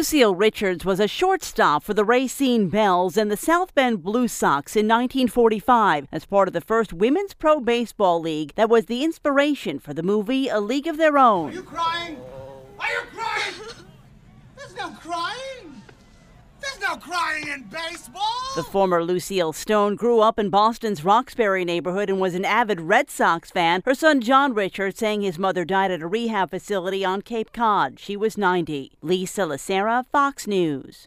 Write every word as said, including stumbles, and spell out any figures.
Lucille Richards was a shortstop for the Racine Bells and the South Bend Blue Sox in nineteen forty-five as part of the first women's pro baseball league that was the inspiration for the movie A League of Their Own. Are you crying? Are you crying? There's no crying. There's no crying in baseball. The former Lucille Stone grew up in Boston's Roxbury neighborhood and was an avid Red Sox fan. Her son John Richards saying his mother died at a rehab facility on Cape Cod. She was ninety. Lisa Lacera, Fox News.